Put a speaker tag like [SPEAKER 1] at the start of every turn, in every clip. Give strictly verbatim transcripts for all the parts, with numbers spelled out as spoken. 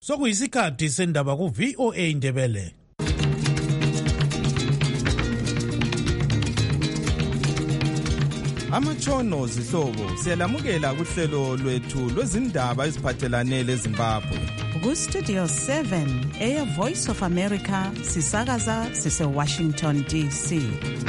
[SPEAKER 1] Sokuyisikhathi sendaba ku V O A Indebele.
[SPEAKER 2] Amatshono zihlobo siyalamukela kuhlelo lwethu lwezindaba eziphathelane leZimbabwe.
[SPEAKER 3] Ku Studio seven eya Voice of America sisakaza sise Washington D C.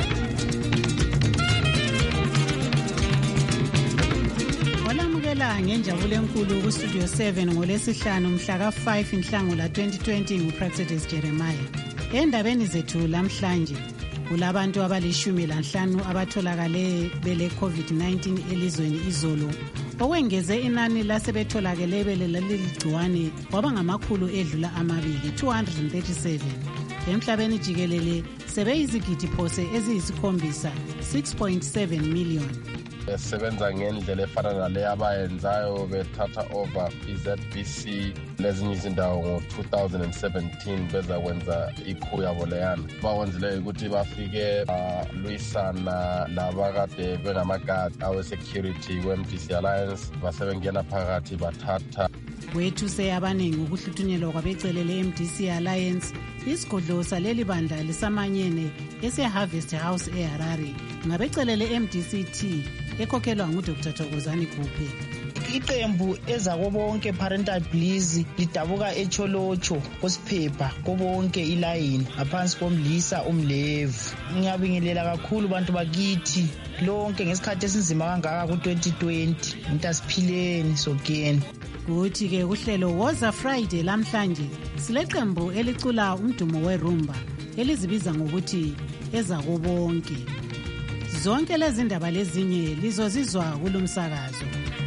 [SPEAKER 3] Olamukela ngenjabulo enkulu ku Studio seven ngolesihlanu mhla ka five inhlangula twenty twenty nguPractice Jeremiah. Endabeni zethu lamhlanje kulabantu abalishumi lanhlanu abatholakale bele COVID nineteen elizweni izolo okwengeze inani lasebetholakele bele leligciwane kwaba ngamakhulu edlula amabili two hundred thirty-seven emhlabeni jikelele sebeyizigidi phose eziyisikhombisa six point seven million.
[SPEAKER 4] Besebenza ngendlela efana nale abayenzayo bethatha over I Z B C lezinye izindawo ngo two thousand seventeen bezakwenza ikhu yabo leyana bawenzileyo ukuthi bafike balwisana labakade bengamagadi awe-security we-M D C Alliance basebengena phakathi bathatha
[SPEAKER 3] kwethu seyabaningi ukuhluthunyelwa kwabecelele M D C Alliance isigodlo saleli bandla lisamanyene ese-Harvest House eHarare ngabecelele M D C T ekhokhelwa nguDr Thokozani Khuphe.
[SPEAKER 5] Iqembu ezakobonke Parental Bliss lidabuka eCholocho kosiphepha kobonke ilayini ngaphansi komlisa umlevu. Ngiyabingelela kakhulu bantu bakithi lonke ngesikhathi esinzima kangaka ku twenty twenty intasiphileni sogeni.
[SPEAKER 3] Kuthi ke uhlelo Woza Friday lamhlanje sileqembu elicula umdumo werumba elizibiza ngokuthi ezakobonke. Zonke lezi ndaba lezinye lizozizwa kulomsakazo.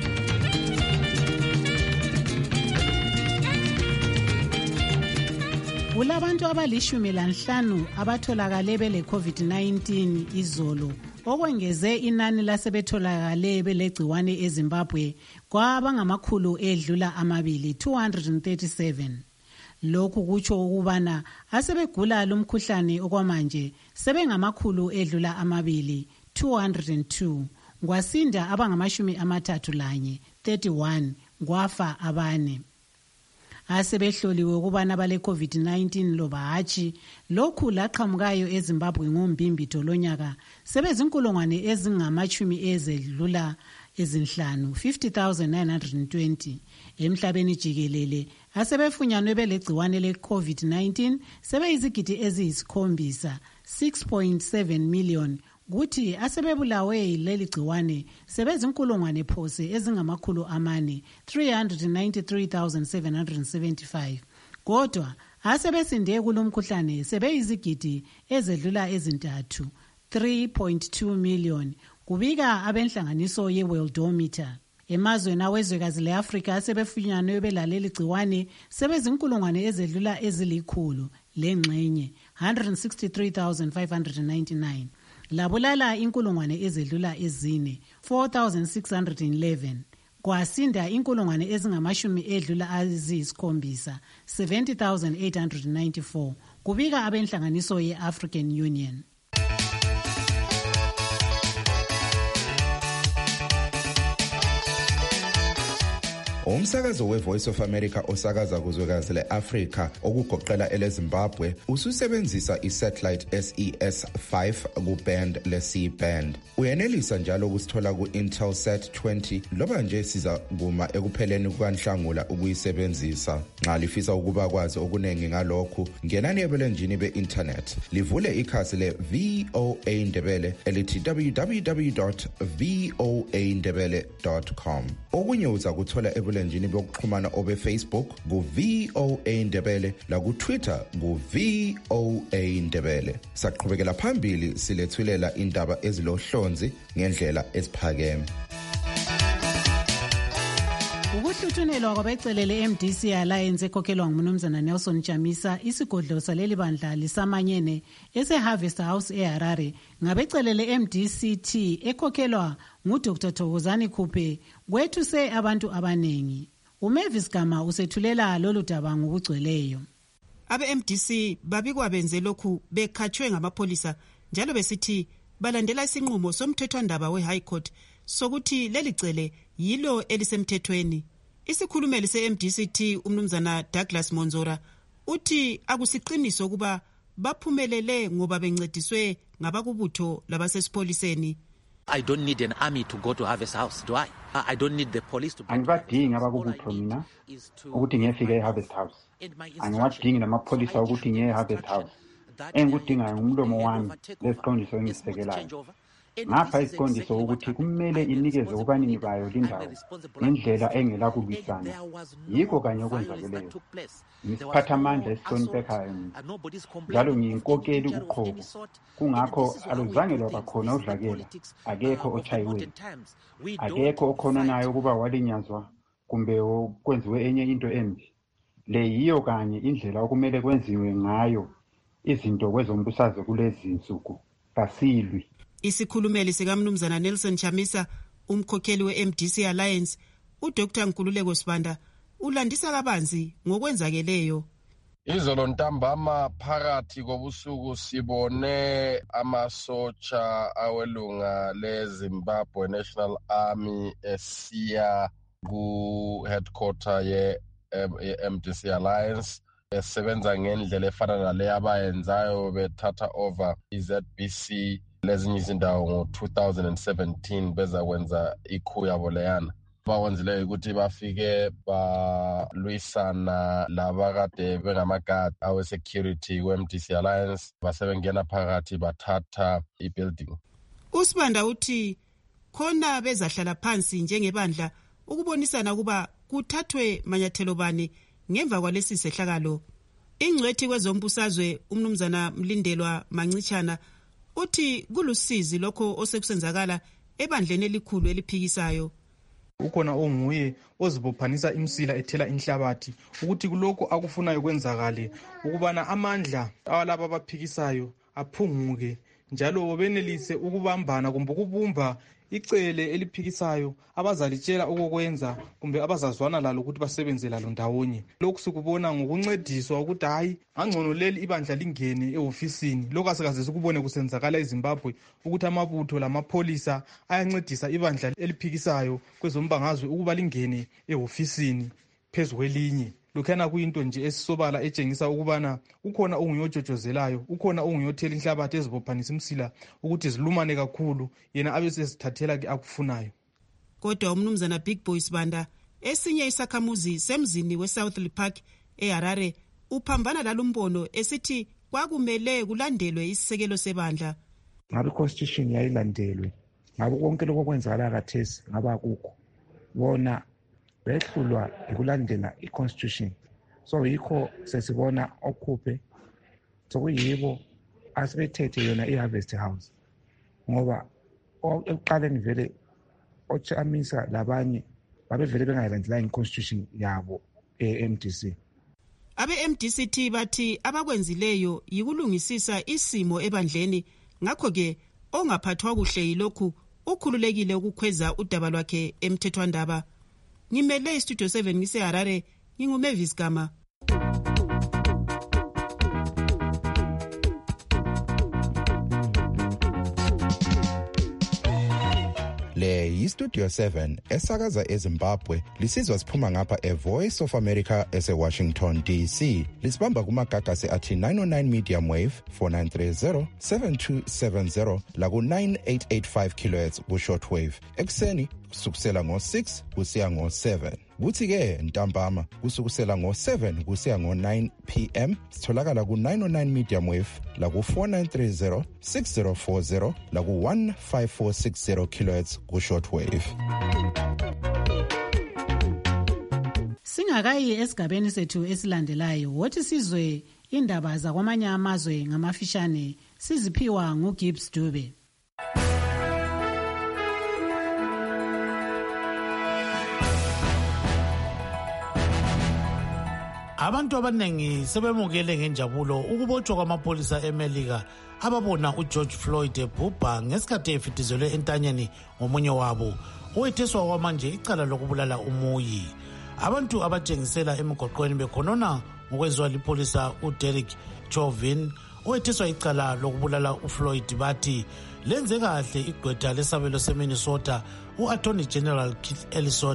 [SPEAKER 3] Kulabantu abalishumi lanhlanu abatholakale bele COVID nineteen izolo okwengeze inani lasebetholakale belegciwane eZimbabwe kwaba ngamakhulu edlula amabili two hundred thirty-seven. Lokhu kutsho ukubana asebegula lumkhuhlane okwamanje sebengamakhulu edlula amabili two hundred two kwasinda abangamashumi amathathu lanye thirty-one kwafa abane. Asebehloliwe ukubana bale COVID nineteen loba hatshi lokhu laqhamukayo eZimbabwe ngoMbimbi lonyaka sebezinkulungwane ezingamachumi ezedlula ezinhlanu fifty thousand nine hundred twenty emhlabeni jikelele asebefunyanwe belegciwane le COVID nineteen sebeyizigidi eziyisikhombisa six point seven million kuthi asebebulawe leli gciwane sebezinkulungwane phose ezingamakhulu amane three hundred ninety-three thousand seven hundred seventy-five kodwa asebesinde kulomkhuhlane sebeyizigidi ezedlula ezintathu three point two million kubika abenhlanganiso yeWorldometer. Emazweni awezwekazi leAfrika asebefunyanwe belaleli gciwane sebezinkulungwane ezedlula ezilikhulu lengxenye one hundred sixty-three thousand five hundred ninety-nine labulala inkulungwane ezedlula ezine four thousand six hundred eleven kwasinda inkulungwane ezingamashumi edlula eziyisikhombisa seventy thousand eight hundred ninety-four kubika abenhlanganiso yeAfrican Union.
[SPEAKER 6] Umsakazo we-Voice of America osakaza kuzwekazi le-Afrika okugoqela eleZimbabwe ususebenzisa i-satellite S E S five ku-band le-C band. Uyenelisa njalo ukusithola ku-Intelsat twenty loba nje siza kuma ekupheleni kukanhlangula ukuyisebenzisa. Nxa lifisa ukuba kwazi okunengi ngalokhu ngenani ebulenjini be-internet livule ikhasi le-V O A Indebele elithi w w w dot v o a indebele dot com. Okunye uza kuthola ebulenjini bokuxhumana obe Facebook ku V O A Indebele la ku Twitter ku V O A Indebele. Saqhubekela phambili silethulela indaba ezilohlonzi ngendlela esiphakeme.
[SPEAKER 3] Ukuhluthunelwa kwabecelele M D C Alliance ekhokhelwa nguMnumzana Nelson Chamisa isigodlo saleli bandla lisamanyene ese-Harvest House eHarare ngabecelele M D C T ekhokhelwa nguDr Thokozani Khuphe kwethuse abantu abanengi. uMavis Gama usethulela lolu daba ngokugcweleyo.
[SPEAKER 7] Abe-M D C babikwa benze lokhu bekhatshwe ngamapholisa njalo besithi balandela isinqumo somthethwandaba we-High Court sokuthi leli cele yilo elisemthethweni. Isikhulumeli se-M D C T umnumzana Douglas Monzora uthi akusiqiniso kuba baphumelele ngoba bencediswe ngabakubutho labasesipoliseni.
[SPEAKER 8] I don't need an army to go to Harvest House, do I? I don't need the police to.
[SPEAKER 9] Angibadingi abakubutho mina ukuthi ngiyefika eHarvest House. Angiwadingi namapholisa ukuthi ngiye eHarvest House. Engikudingayo ngumlomo wami lesiqondiso engisekelayo. Ngapha isiqondiso ukuthi kumele inikeze ubanini bayo lindawo ngendlela engela kubisana. Yikho kanye okwenzakeleyo. Ngisiphathamandla esihloniphekayo njalo ngiyinkokeli uqhobo. Kungakho aluzange lwaba khona udlakela. Akekho ochayiwe. Akekho okhononayo kuba walinyazwa kumbe kwenziwe enye into embi. Le yiyo kanye indlela okumele kwenziwe ngayo izinto kwezombusazwe kulezi insuku. Kasilwi.
[SPEAKER 7] Isikhulumeli sikamnumzana Nelson Chamisa umkhokheli we-M D C Alliance uDr Nkululeko Sibanda ulandisa kabanzi ngokwenzakeleyo.
[SPEAKER 4] Izolo ntambama phakathi kobusuku sibone amasotsha awelunga leZimbabwe National Army esiya ku headquarter ye M D C Alliance esebenza ngendlela efana nale abayenzayo bethatha over i-Z B C lezinye izindawo ngo two thousand seventeen beza kwenza ikhu yabo leyana. Bawenzileyo ukuthi bafike balwisana labakade bengamagadi awe security we-M D C Alliance basebengena phakathi bathatha i-building.
[SPEAKER 7] Usibanda uthi khona bezahlala phansi njengebandla ukubonisana kuba kuthathwe manyathelo bani ngemva kwalesi sehlakalo. Ingcwethi kwezombusazwe umnumzana Mlindelwa Mancichana uthi kulusizi lokho osekusenzakala ebandleni elikhulu eliphikisayo.
[SPEAKER 10] Ukhona onguye ozibophanisa imsila ethela inhlabathi ukuthi kuloko akufunayo kwenzakale ukubana amandla awalabo abaphikisayo aphunguke njalo benelise ukubambana kumbe ukubumba icele eliphikisayo abazalitshela ukukwenza kumbe abazazwana lalo ukuthi basebenze lalo ndawonye. Lokhu sikubona ngokuncediswa ukuthi hayi angcono leli ibandla lingene eofisini. Lokho asikaze sikubone kusenzakala eZimbabwe ukuthi amabutho lamapholisa ayancedisa ibandla eliphikisayo kwezombangazwe ukuba lingene eofisini phezu kwelinye. Lokhana kuyinto nje esisobala etshengisa ukubana ukhona onguyojojozelayo, ukhona onguyothela inhlabathi ezibophanisa imsila ukuthi zilumane kakhulu yena abesesithathela ke akufunayo.
[SPEAKER 7] Kodwa umnumzana Big Boy Sibanda esinye isakhamuzi semzini weSouth Park eHarare uphambana lalumbono esithi kwakumele kulandelwe isisekelo sebandla.
[SPEAKER 11] Ngabe constitution yayilandelwe. Ngabe konke lokho kwenzakala kathesi ngaba kukho. Bona behlulwa ukulandela i-constitution. So yikho sesibona okhuphe sokuyibo asibethethe yona i-Harvest House. Ngoba ekuqaleni vele ochamisa labanye babevele bengayilandela i-constitution yabo e-M D C.
[SPEAKER 7] Abe-M D C T bathi abakwenzileyo yikulungisisa isimo ebandleni ngakho ke ongaphathwa kuhle yilokhu ukhululekile ukukhweza udaba lwakhe emthethwandaba. Ngimele iStudio seven ngiseHarare nginguMavis Gama.
[SPEAKER 6] Le yiStudio seven esakaza eZimbabwe lisizwa siphuma ngapha eVoice of America eseWashington D C. Lisibamba kumagagasi athi nine oh nine medium wave four nine three zero seven two seven zero la ku nine eight eight five kilohertz ku shortwave. Ekseni kusukusela ngo six kusiya ngo seven. Kuthi ke ntambama kusukusela ngo seven kusiya ngo nine p m sitholakala ku nine oh nine medium wave la ku four nine three zero six zero four zero la ku one five four six zero kilohertz ku shortwave.
[SPEAKER 3] Singakayi esigabeni sethu esilandelayo wothi sizwe indaba zakwamanye amazwe ngamafishane siziphiwa nguGibbs Dube.
[SPEAKER 1] Abantu abanengi sebemukele ngenjabulo ukubotshwa kwamapolisa eMelika ababona uGeorge Floyd ebhubha ngesikhathi efitizelwe entanyeni ngomunye wabo owetheswa kwamanje icala lokubulala umuyi. Abantu abatshengisela emigoqweni bekhonona ngokwenziwa lipolisa uDerek Chauvin owetheswa icala lokubulala uFloyd bathi lenze kahle igqwetha lesabelo seMinnesota uAttorney General Keith Ellison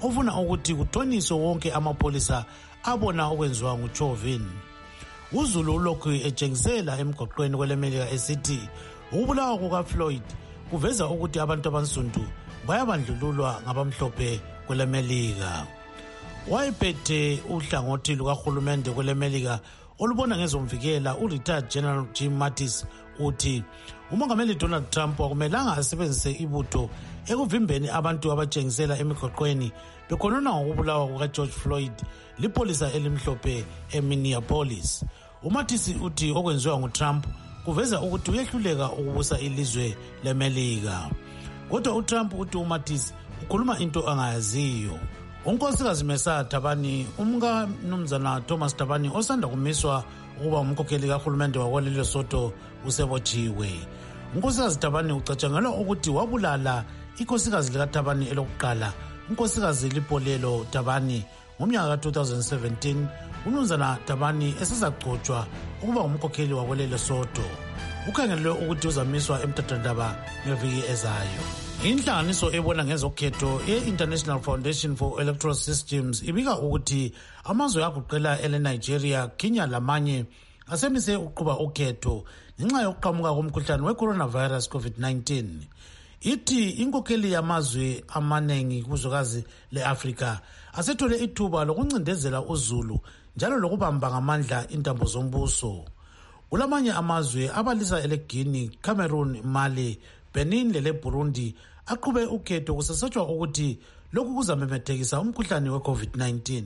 [SPEAKER 1] ofuna ukuthi kuthoniswe wonke amapholisa abona okwenziwa nguChauvin. uZulu ulokhu etshengisela emgoqweni kwelemelika esithi ukubulawa kukaFloyd kuveza ukuthi abantu abansundu bayabandlululwa ngabamhlophe kwelemelika. Wayephethe uhlangothi lukahulumende kwelemelika olubona ngezomvikela uRetired General Jim Mattis uthi umongameli Donald Trump akumelanga asebenzise ibutho ekuvimbeni abantu abatshengisela emigoqweni bekhonona ngokubulawa kukaGeorge Floyd lipolisa elimhlophe eMinneapolis. uMattis uthi okwenziwa nguTrump kuveza ukuthi uyehluleka ukubusa ilizwe lemelika. Kodwa uTrump uthi uMattis ukhuluma into angayaziyo. uNkosikazi Mesa Thabane umka mnumzana Thomas Thabane osanda kumiswa ukuba umkhokheli kahulumende wakwalelo Soto usebotshiwe. uNkosikazi Thabane ucatshangelwa ukuthi wabulala ikhosikazi likaThabane elokuqala uNkosikazi Lipolelo Thabane ngomnyaka ka two thousand seventeen. uMnumzana Thabane esezagcotshwa ukuba umkhokheli wakwalelo Soto. ukhangelwe ukuthi uzamiswa emtathandaba ngeviki ezayo. Inhlanganiso ebona ngezokhetho e-International Foundation for Electoral Systems ibika ukuthi amazwe agoqela eleNigeria, Kenya lamanye asemise ukuqhuba ukhetho ngenxa yokuqhamuka komkhuhlane we-coronavirus COVID nineteen. Ithi inkokheli yamazwe amanengi kuzwekazi le-Afrika asethole ithuba lokuncindezela uZulu njalo lokubamba ngamandla intambo zombuso. Kulamanye amazwe abalisa eleGuinea, Cameroon, Mali, Benin lele Burundi aqhube ukhetho kusesotshwa ukuthi lokhu kuzamemethekisa umkhuhlane we-COVID nineteen.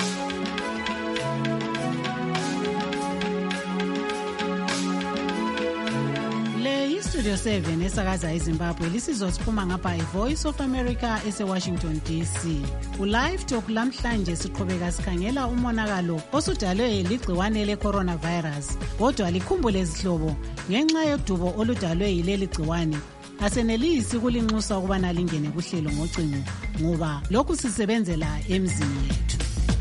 [SPEAKER 3] Le Studio seven esakaza eZimbabwe lisizosiphuma ngapha iVoice of America ese-Washington D C. Ulive Talk lamhlanje siqhubeka sikhangela umonakalo osudalwe ligciwane le-coronavirus. Kodwa likhumbule zihlobo ngenxa yodubo oludalwe yileli gciwane asenelisi ukulinxusa ukubana lingene kuhlelo ngocingo ngoba lokhu sisebenzela emzini yethu.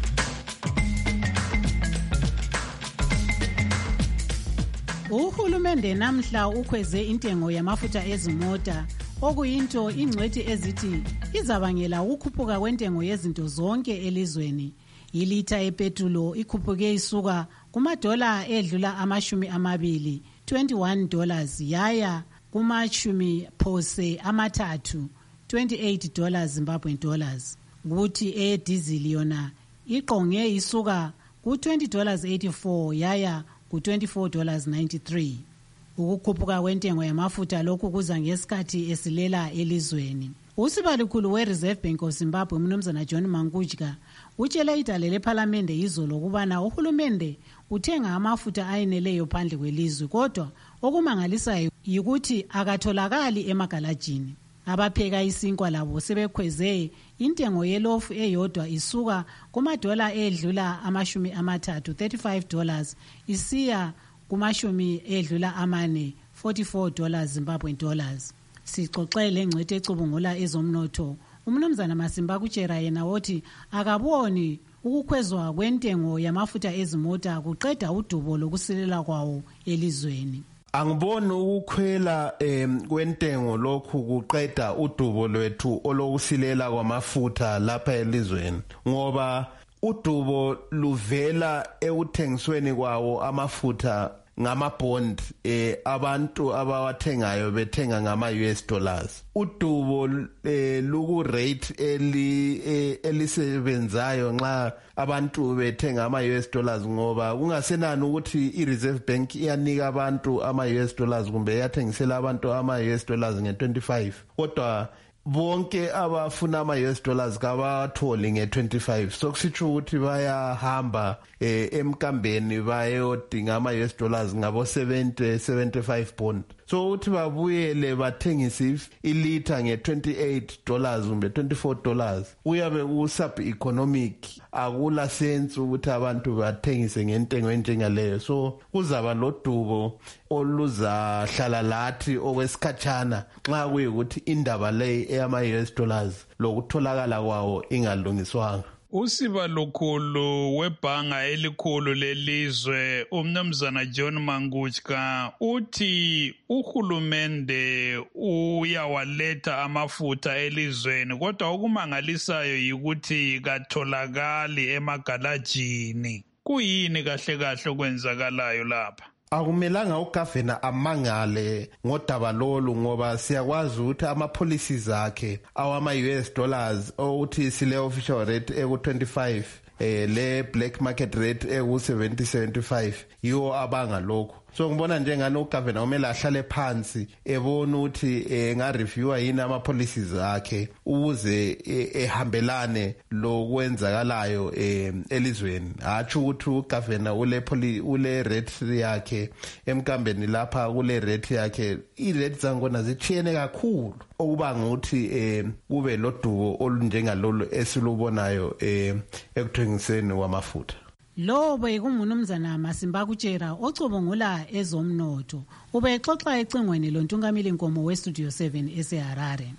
[SPEAKER 3] Uhulumende namhla ukhweze intengo yamafutha ezimota okuyinto ingcwethi ezithi izabangela ukukhuphuka kwentengo yezinto zonke elizweni. Ilitha epetrolo ikhuphuke isuka kumadola edlula amashumi amabili twenty-one dollars yaya kumashumi phose amathathu twenty-eight dollars Zimbabwean dollars. Kuthi edizili yona iqonge isuka ku twenty dollars eighty-four yaya ku twenty-four dollars ninety-three. Ukukhuphuka kwentengo yamafutha lokhu kuza ngesikhathi esilela elizweni. Usibalukhulu we-Reserve Bank of Zimbabwe Mnumzana John Mangujka utshele idale lePhalamende izolo ukubana uhulumende uthenga amafutha ayeneleyo phandle kwelizwe kodwa okumangalisayo yikuthi akatholakali emagalajini. Abapheka isinkwa labo sebekhweze intengo yelofu eyodwa isuka kumadola edlula amashumi amathathu thirty-five dollars isiya kumashumi edlula amane forty-four dollars Zimbabwean dollars. Sixoxele ngcwethe ecubungula ezomnotho uMnumzana Masimba Kuchera yena wothi akaboni ukukhwezwa kwentengo yamafutha ezimota kuqeda udubo lokusilela kwawo elizweni.
[SPEAKER 12] Angiboni ukukhwela em kwentengo lokhu kuqeda udubo lwethu olokusilela kwamafutha lapha elizweni ngoba udubo luvela ekuthengisweni kwawo amafutha ngama-bond eh abantu abawathengayo bethenga ngama-U S dollars. Udubo eh luku rate eli eh, elisebenzayo nxa abantu bethenga ama-U S dollars ngoba kungasenani ukuthi i-Reserve Bank iyanika abantu ama-U S dollars kumbe iyathengisela abantu ama-U S dollars nge-twenty-five kodwa bonke abafuna ama-U S dollars kabatholi nge-twenty-five. So kusitsho ukuthi bayahamba eh, emkambeni bayodinga ama-U S dollars ngabo seventy seventy-five bond. So uthi babuyele bathengise ilitha nge-twenty-eight dollars kumbe twenty-four dollars uyabe usub economic akula sense ukuthi abantu bathengise ngentengo enjengaleyo. So kuzaba lodubo oluzahlala lathi okwesikhatshana nxa kuyikuthi indaba le eyama-U S dollars lokutholakala kwawo ingalungiswanga.
[SPEAKER 13] Usiba lukhulu webhanga elikhulu lelizwe umnumzana John Manguchka uthi uhulumende uyawaletha amafutha elizweni kodwa okumangalisayo yikuthi katholakali emagalajini. Kuyini kahle kahle okwenzakalayo lapha?
[SPEAKER 12] Akumelanga ugavana amangale ngodaba lolu ngoba siyakwazi ukuthi ama-policies akhe awama-U S dollars ukuthi sile official rate eku twenty-five eh le black market rate eku seventy seventy-five yiwo abanga lokho. So ngibona njengani ugavana kumele ahlale phansi ebona ukuthi enga-reviewa yini ama-policies akhe ukuze ehambelane lokwenzakalayo elizweni. Hatsho ukuthi ugavana ule ule rate yakhe emkambeni lapha kule rate yakhe i-rate zangona zitshiyene kakhulu okubanga ukuthi kube lodubo olunjengalolu esilubonayo ekuthengiseni kwamafutha.
[SPEAKER 3] Lo bekumnumzana Masimba Kutshera ocubungula ezomnotho ubexoxa ecingweni lontungameli Nkomo we Studio seven eseHarare.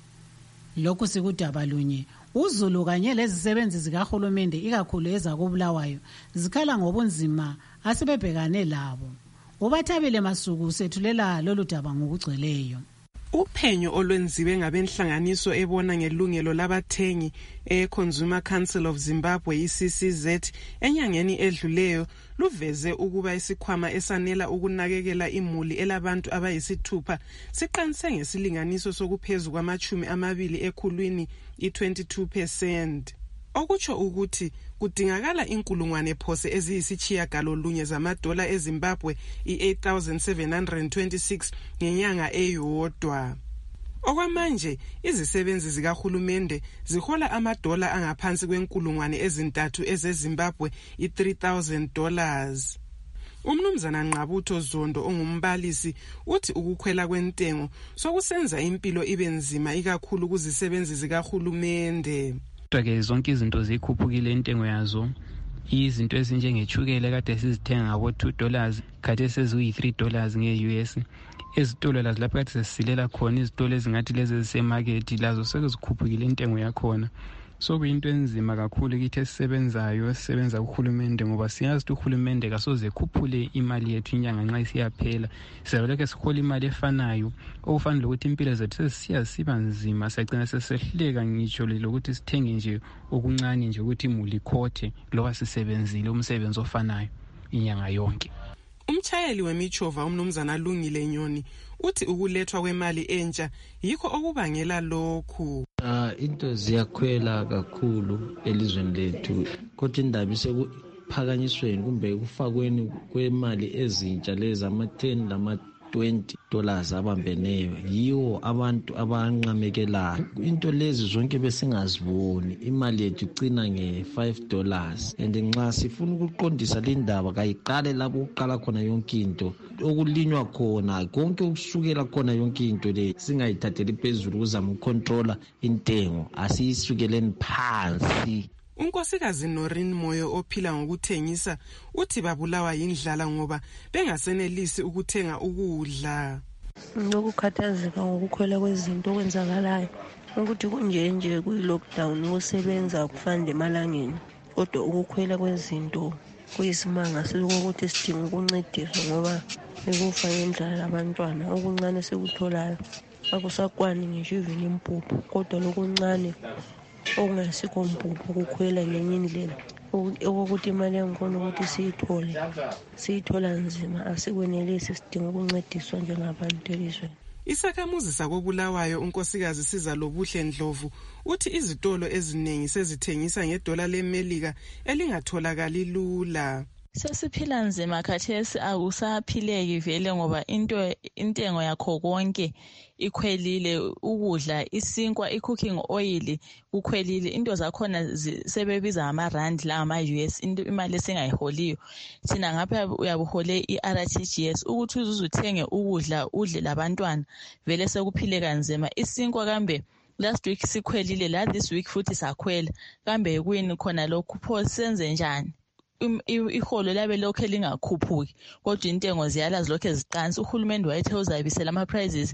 [SPEAKER 3] Lokhu sikudaba lunye uZulu kanye lezisebenzi zikahulumende ikakhulu ezakubulawayo zikhala ngobunzima asebebhekane labo. Ubathabile Masuku sethulela lolu daba ngokugcweleyo.
[SPEAKER 14] Uphenyo olwenziwe ngabenhlanganiso ebona ngelungelo labathengi e-Consumer Council of Zimbabwe I C C Z enyangeni edluleyo luveze ukuba isikhwama esanela ukunakekela imuli elabantu abayisithupha siqanise ngesilinganiso sokuphezulu kwamachumi amabili ekhulwini i-twenty-two percent. Okutsho ukuthi kudingakala inkulungwane phose eziyisitshiyagalolunye zamadola eZimbabwe i-eight thousand seven hundred twenty-six ngenyanga eyodwa. Okwamanje izisebenzi zikahulumende zihola amadola angaphansi kwenkulungwane ezintathu ezeZimbabwe i-three thousand dollars. Umnumzana Nqabutho Zondo ongumbalisi uthi ukukhwela kwentengo sokusenza impilo ibe nzima ikakhulu kuzisebenzi zikahulumende.
[SPEAKER 15] Ke zonke izinto zikhuphukile intengo yazo. Izinto ezinjengechukele kade sizithenga ngabo two dollars kade seziyi three dollars nge-U S. Ezitolo lazo lapha kade sesilela khona izitolo ezingathi lezi ezisemarket lazo sekuzikhuphukile intengo yakhona. So kuyinto enzima kakhulu kithi esisebenzayo esisebenza kuhulumende ngoba siyazi ukuthi uhulumende kasoze ekhuphule imali yethu inyanga nxa isiyaphela. Sizalokho sihola imali efanayo okufanele ukuthi impilo zethu sesisiya siba nzima siyagcina sesehluleka ngitsho lokuthi sithenge nje okuncane nje ukuthi imuli ikhothe loba sisebenzile umsebenzi ofanayo inyanga yonke.
[SPEAKER 14] Umchayeli wemichova umnumzana Lungile Nyoni uthi ukulethwa kwemali entsha yikho okubangela lokhu.
[SPEAKER 16] Ah into ziyakhwela kakhulu elizweni lethu kodwa indaba isekuphakanyisweni kumbe kufakweni kwemali ezintsha lezi ama ten lama twenty dollars abambeneyo yiwo abantu abanqamekelayo. Into lezi zonke besingaziboni imali yethu icina nge five dollars and nxa sifuna ukuqondisa le ndaba kayiqale lapho uqala khona yonke into okulinywa khona konke ukusukela khona yonke into le singayithatheli phezulu ukuzama ukontrola intengo asiyisukeleni phansi.
[SPEAKER 14] Unkosikazi Noreen Moyo ophila ngokuthengisa uthi babulawa yindlala ngoba bengasenelisi ukuthenga ukudla.
[SPEAKER 17] Lokukhathazeka ngokukhwela kwezinto okwenzakalayo ukuthi kunje nje kuyi-lockdown ukusebenza kufande emalangeni kodwa ukukhwela kwezinto kuyisimanga sokuthi sidinga ukuncediswa ngoba bekufa ngendlala abantwana okuncane sekutholayo akusakwani ngisho even impuphu kodwa lokuncane okungasikho mpuphu kukhwela ngenye indlela okokuthi imali yangikhona ukuthi siyithole siyithola nzima asikwenelisi sidinga ukuncediswa njengabantu elizweni.
[SPEAKER 14] Isakhamuzi sakobulawayo unkosikazi Sizalobuhle Ndlovu uthi izitolo eziningi sezithengisa ngedola leMelika elingatholakali lula.
[SPEAKER 18] Sesiphila nzima khathesi akusaphileki vele ngoba into intengo yakho konke ikhwelile, ukudla, isinkwa, i-cooking oil kukhwelile, into zakhona sebebiza ama-rand la ama-U S, into imali esingayiholiyo. Thina ngapha uyabuhole i-R T G S ukuthi uzuthenge ukudla udle labantwana vele sekuphile kanzima. Isinkwa kambe last week sikhwelile, la this week futhi sakhwela, kambe kuyini khona lokhu, pho senze njani? Iholo labe lokho lingakhuphuki kodwa intengo ziyala zilokho ziqansi. Uhulumende wayethe uzayibisela ama-prices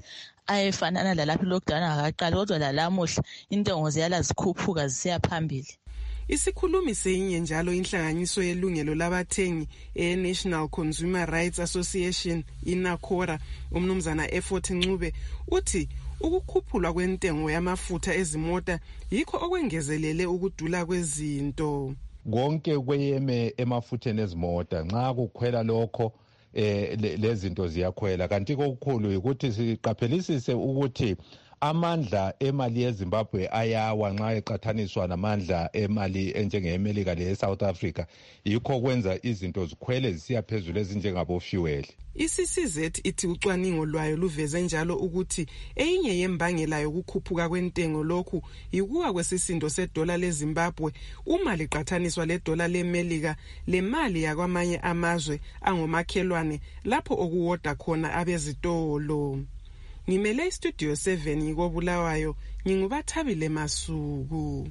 [SPEAKER 18] ayefanana lalapho lockdown akaqala kodwa lalamuhla intengo ziyala zikhuphuka zisiya phambili.
[SPEAKER 14] Isikhulumi senye njalo inhlanganiso yelungelo labathengi e-National Consumer Rights Association iNACORA, umnumzana Effort Ncube, uthi ukukhuphulwa kwentengo yamafutha ezimota yikho okwengezelele ukudula kwezinto.
[SPEAKER 19] Konke kweyeme emafutheni ezimota nxa kukhwela lokho eh lezinto ziyakhwela, kanti okukhulu ukuthi siqaphelisise ukuthi amandla emali yeZimbabwe ayawa nxa eqathaniswa namandla emali enjengeMelika le-South Africa, yikho kwenza izinto zikhwele zisiya phezulu ezinjengabo fuel.
[SPEAKER 14] I-C C Z ithi ucwaningo lwayo luveze njalo ukuthi eyinye yembangela yokukhuphuka kwentengo lokhu yikuwa kwesisindo sedola leZimbabwe uma liqathaniswa ledola leMelika, lemali yakwamanye amazwe angomakhelwane lapho okuwoda khona abezitolo. Ngimele iStudio seven ngikobulawayo, ngingubathabile Masuku.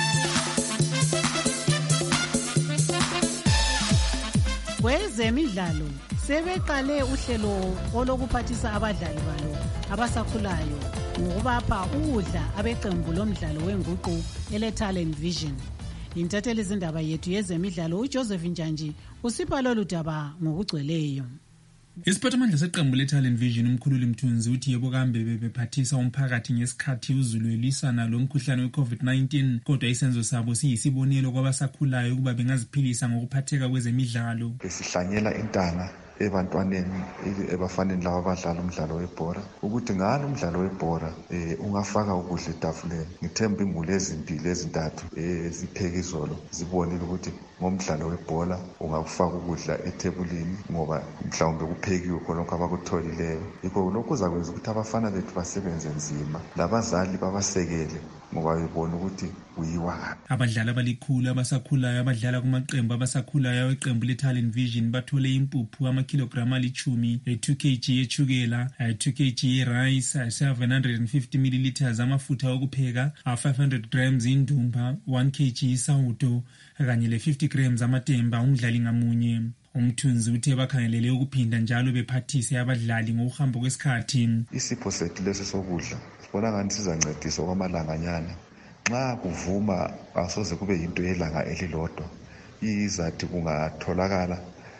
[SPEAKER 3] Kwezemidlalo sebeqale uhlelo olokuphathisa abadlali balo abasakhulayo ngokubapha ukudla abeqembu lomdlalo wenguqu ele-Talent Vision. Intatheli izindaba yethu yezemidlalo uJoseph Njanji usipha lolu daba ngokugcweleyo.
[SPEAKER 20] Isiphathamandla seqembu le-Talent Vision umkhululi Mthunzi uthi yebo kambe bebephathisa umphakathi ngesikhathi uzulu elisana lo mkhuhlane we-COVID nineteen, kodwa isenzo sabo siyisibonelo kwabasakhulayo ukuba bengaziphilisa ngokuphatheka kwezemidlalo.
[SPEAKER 21] Besihlanyela intana ebantwaneni ebafaneni laba abadlala umdlalo webhola ukuthi ngalo umdlalo webhola eh ungafaka ukudla etafuleni. Ngithemba imuli ezimpilo ezintathu ezipheka izolo zibonile ukuthi ngomdlalo webhola ungafaka ukudla ethebulini ngoba mhlawumbe kuphekiwe khonokho abakutholileyo. Yikho lokho kuzakwenza ukuthi abafana bethu basebenze nzima, labazali babasekele ngoba bebona ukuthi uyiwa.
[SPEAKER 20] Abadlali abalikhulu abasakhulayo abadlala kumaqembu abasakhulayo weqembu le-Talent Vision bathole impuphu amakilograma alichumi, two kilograms yechukela, two kilograms yerice, seven hundred fifty milliliters amafutha okupheka, five hundred grams indumba, one kilogram isawudo kanye le fifty grams amatemba umdlali ngamunye. Umthunzi uthe bakhangelele ukuphinda njalo bephathise abadlali ngokuhamba kwesikhathi.
[SPEAKER 21] Isipho sethu lesi sokudla sibona ngathi sizancedisa kwamalanganyana. Nxa kuvuma asoze kube yinto yelanga elilodwa, izathi kungatholakala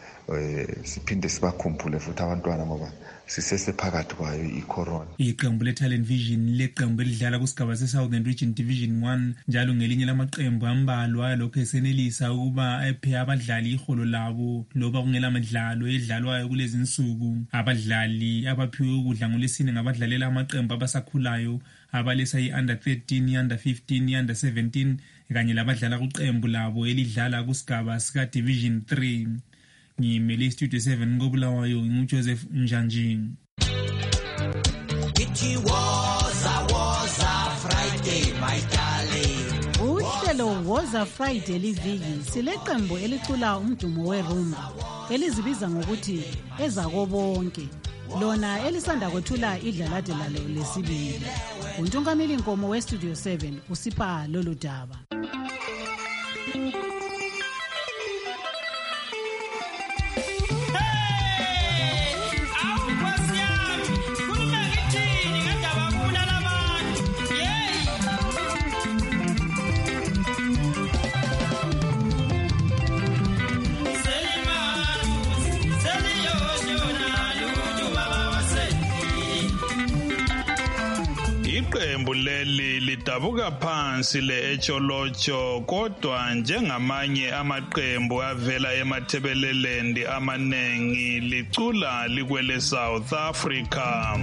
[SPEAKER 21] eh siphinde sibakhumbule futhi abantwana ngoba sisesephakathi kwayo icorona.
[SPEAKER 20] Iqembu le-Talent Vision leqembu elidlala kusigaba se-Southern Region Division one njalo ngelinye lamaqembu ambalwa lokho esenelisa ukuba ephe abadlali iholo labo loba kungela madlalo edlalwayo kulezi insuku. Abadlali abaphiwe ukudla ngolesine ngabadlalela amaqembu abasakhulayo abalesa i-under thirteen, i-under fifteen, i-under seventeen kanye labadlala kuqembu labo elidlala kusigaba sika-Division three. Ngimele iStudio seven ngobulawayo nguJoseph Njanji.
[SPEAKER 22] It was a was a Friday my darling.
[SPEAKER 3] Uhlelo Woza Friday liviki sileqembu elicula umdumo werumba elizibiza ngokuthi ezakobonke, lona elisanda kwethula idlalade lalo lesibili. Untungameli Nkomo weStudio seven usipha lolu daba.
[SPEAKER 13] Iqembu leli lidabuka phansi le-Echolocho kodwa njengamanye amaqembu avela emathebelelendi amanengi licula likwele South Africa.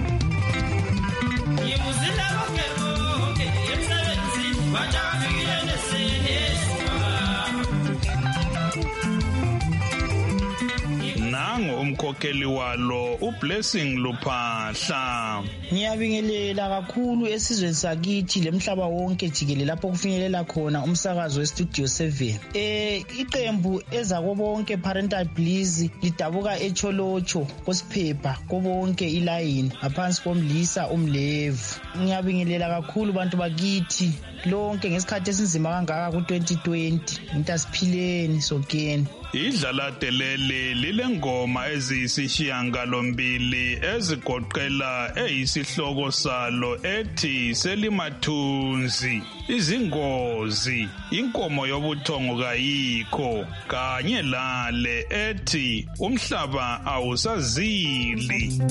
[SPEAKER 13] Nango umkhokheli walo uBlessing Luphahla.
[SPEAKER 5] Ngiyabingelela kakhulu esizweni sakithi lemhlaba wonke jikelele lapho kufinyelela khona umsakazo weStudio seven. Eh iqembu ezakobonke Parental Bliss lidabuka eCholocho kosiphepha kobonke ilayini ngaphansi komlisa umlevu. Ngiyabingelela kakhulu bantu bakithi lonke ngesikhathi esinzima kangaka ku twenty twenty. Intasiphileni sokeni.
[SPEAKER 13] Idlalade leli lilengoma eziyisishiyangalombili ezigoqela eyisihloko salo ethi Selimathunzi, Izingozi, Inkomo yobuthongo kayikho, kanye lale ethi Umhlaba awusazili.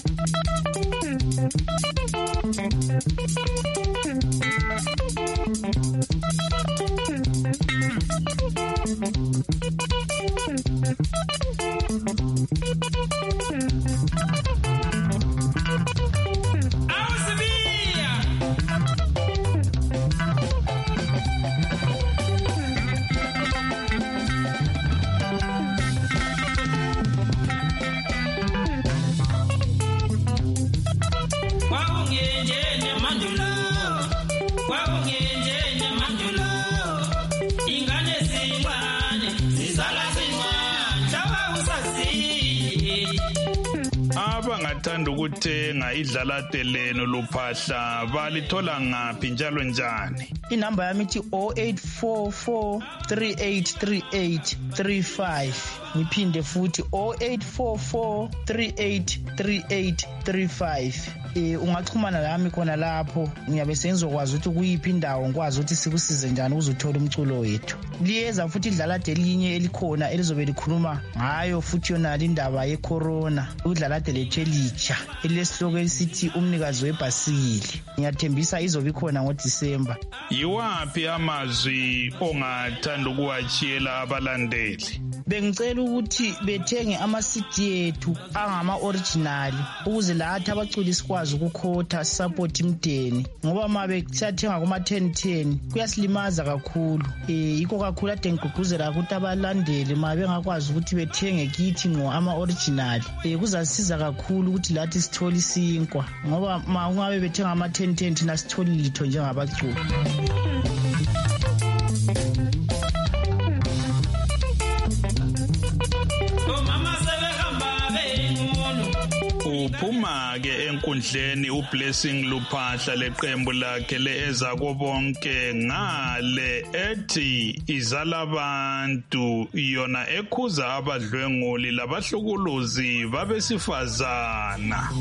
[SPEAKER 13] Abangathanda ukuthenga idlalade leno luphahla balithola ngaphi njalo njani?
[SPEAKER 5] Inamba yami ithi zero eight four four three eight three eight three five. Ngiphinde futhi zero eight four four three eight three eight three five. Eh ungachumana lami khona lapho ngiyabe sengizokwazi ukuthi kuyiphi indawo ngikwazi ukuthi sikusize njani uzuthola umculo wethu. Liyeza futhi idlalade elinye elikhona elizobe likhuluma ngayo futhi yona indaba ye corona. Udlalade lethu elitsha elesihloko esithi umnikazi webhasikili. Ngiyathembisa izobe ikhona ngoDisemba.
[SPEAKER 13] Yiwapi amazwi ongathanda ukuwachiyela abalandeli?
[SPEAKER 5] Bengicela ukuthi bethenge ama-C D ethu angama original ukuze lathi abaculi sikwazi ukukhotha support imdeni, ngoba mabe siyathenga kuma ten ten kuyasilimaza kakhulu. Eh yikho kakhulu ade ngigqugquzela ukuthi abalandeli mabe ngakwazi ukuthi bethenge kithi ngo ama original. Eh kuzasiza kakhulu ukuthi lathi sithole isinkwa, ngoba ma ungabe bethenga ama ten ten thina sithole litho njengabaculi.
[SPEAKER 13] Uphuma ke enkundleni uBlessing Luphahla leqembu lakhe leeza kobonke ngale ethi Izalabantu, yona ekhuza abadlwenguli labahlukuluzi babesifazana.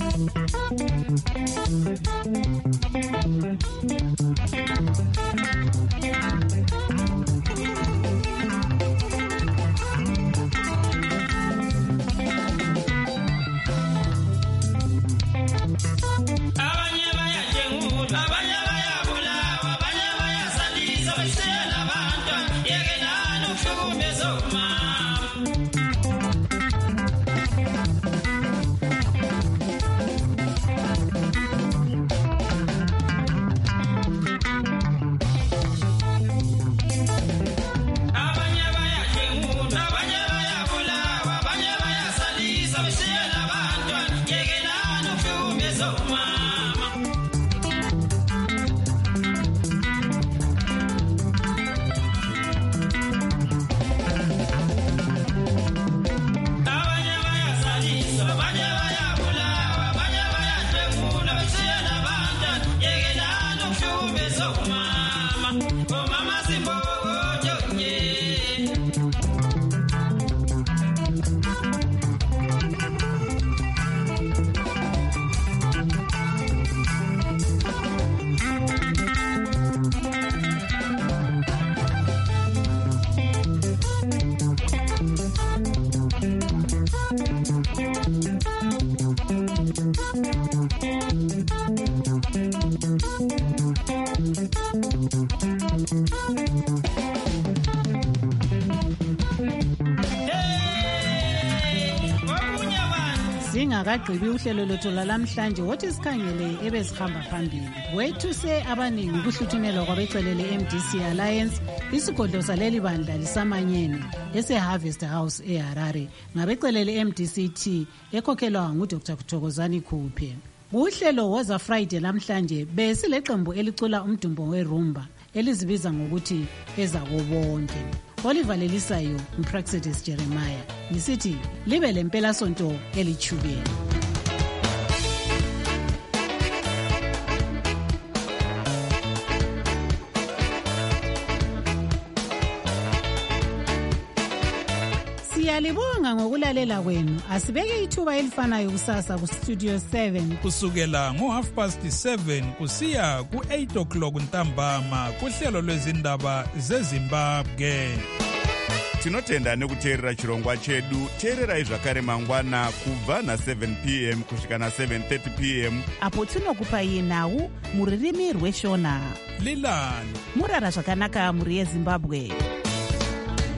[SPEAKER 3] Singakagqibi uhlelo lwethu lalamhlanje wothi sikhangele ebesihamba phambili. Wethuse abaningi ukuhluthumelwa kwabecelele M D C Alliance isigodlo saleli bandla lisamanyene ese Harvest House eHarare ngabecelele M D C T ekhokhelwa nguDr Kuthokozani Khuphe. Uhlelo woza Friday namhlanje besileqembu elicula umdumbo werumba elizibiza ngokuthi eza kobonke. Oliver Lelisayo, Praxedis Jeremiah. Ngisithi libe lempela sonto elichubeni. Siyalibonga ngokulalela kwenu. Asibeke ithuba elifanayo kusasa ku Studio seven.
[SPEAKER 2] Kusukela ngo half past seven kusiya ku eight o'clock ntambama kuhlelo lwezindaba zeZimbabwe.
[SPEAKER 8] Tinotenda nekuteerera chirongwa chedu. Teererai zvakare mangwana kubva na seven p m kusvika na seven thirty p m
[SPEAKER 23] apo tinokupai nhau muririmi rweshona.
[SPEAKER 2] Lilani
[SPEAKER 23] murara zvakanaka muri yeZimbabwe.